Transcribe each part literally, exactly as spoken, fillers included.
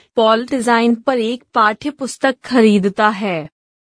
Paul design पर एक पाठ्य पुस्तक खरीदता है।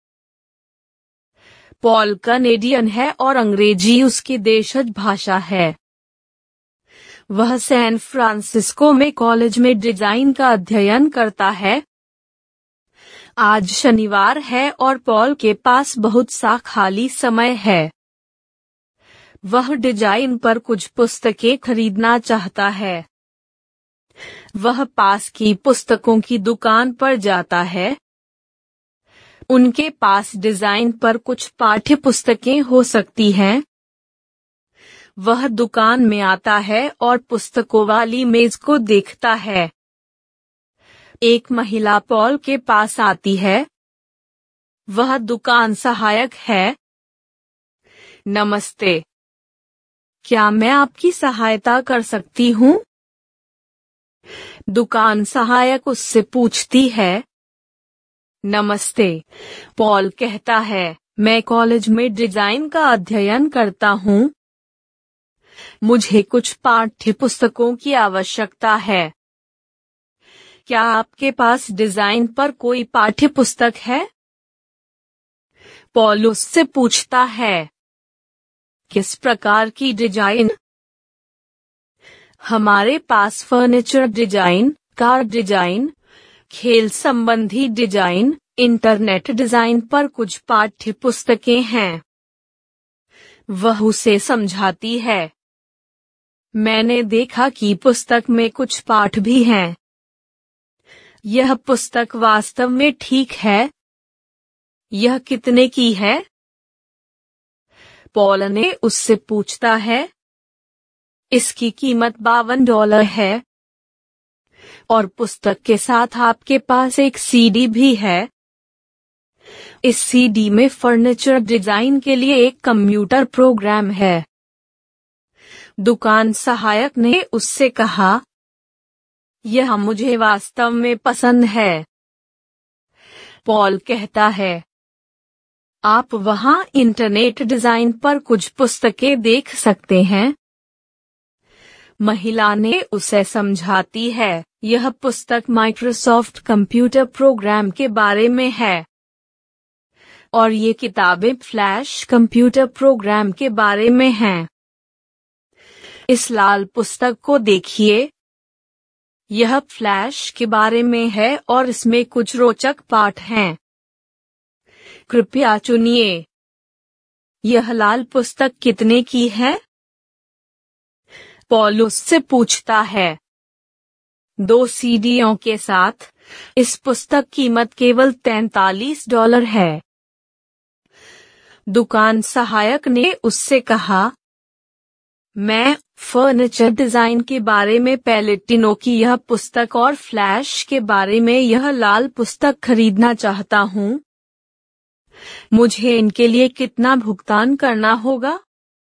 पॉल कनेडियन है और अंग्रेजी उसकी देशज भाषा है। वह सैन फ्रांसिस्को में कॉलेज में डिजाइन का अध्ययन करता है। आज शनिवार है और पॉल के पास बहुत सा खाली समय है। वह डिजाइन पर कुछ पुस्तकें खरीदना चाहता है। वह पास की पुस्तकों की दुकान पर जाता है। उनके पास डिजाइन पर कुछ पाठ्य पुस्तकें हो सकती हैं। वह दुकान में आता है और पुस्तकों वाली मेज को देखता है। एक महिला पॉल के पास आती है। वह दुकान सहायक है। नमस्ते, क्या मैं आपकी सहायता कर सकती हूँ? दुकान सहायक उससे पूछती है। नमस्ते, पॉल कहता है, मैं कॉलेज में डिजाइन का अध्ययन करता हूँ। मुझे कुछ पाठ्य पुस्तकों की आवश्यकता है। क्या आपके पास डिजाइन पर कोई पाठ्य पुस्तक है? पॉल उससे पूछता है, किस प्रकार की डिजाइन? हमारे पास फर्नीचर डिजाइन, कार डिजाइन, खेल संबंधी डिजाइन, इंटरनेट डिजाइन पर कुछ पाठ्य पुस्तकें हैं। वह उसे समझाती है। मैंने देखा कि पुस्तक में कुछ पाठ भी हैं। यह पुस्तक वास्तव में ठीक है। यह कितने की है? पॉल ने उससे पूछता है। इसकी कीमत बावन डॉलर है। और पुस्तक के साथ आपके पास एक सीडी भी है। इस सीडी में फर्नीचर डिजाइन के लिए एक कंप्यूटर प्रोग्राम है। दुकान सहायक ने उससे कहा, यह मुझे वास्तव में पसंद है। पॉल कहता है, आप वहां इंटरनेट डिजाइन पर कुछ पुस्तकें देख सकते हैं। महिला ने उसे समझाती है, यह पुस्तक माइक्रोसॉफ्ट कंप्यूटर प्रोग्राम के बारे में है। और ये किताबें फ्लैश कंप्यूटर प्रोग्राम के बारे में हैं। इस लाल पुस्तक को देखिए। यह फ्लैश के बारे में है और इसमें कुछ रोचक पाठ हैं। कृपया चुनिए। यह लाल पुस्तक कितने की है? पॉल उससे पूछता है। दो सीडीओं के साथ इस पुस्तक कीमत केवल तैंतालीस डॉलर है। दुकान सहायक ने उससे कहा, मैं फर्नीचर डिजाइन के बारे में पैलेटिनो की यह पुस्तक और फ्लैश के बारे में यह लाल पुस्तक खरीदना चाहता हूँ। मुझे इनके लिए कितना भुगतान करना होगा?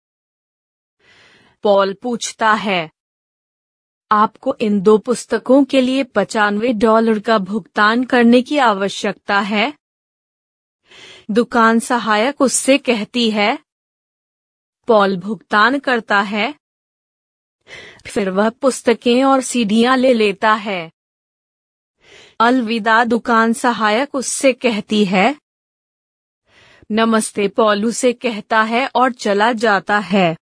पॉल पूछता है, आपको इन दो पुस्तकों के लिए पचानवे डॉलर का भुगतान करने की आवश्यकता है। दुकान सहायक उससे कहती है। पॉल भुगतान करता है। फिर वह पुस्तकें और सीडियां ले लेता है। अलविदा, दुकान सहायक उससे कहती है। नमस्ते, पॉल उसे कहता है और चला जाता है।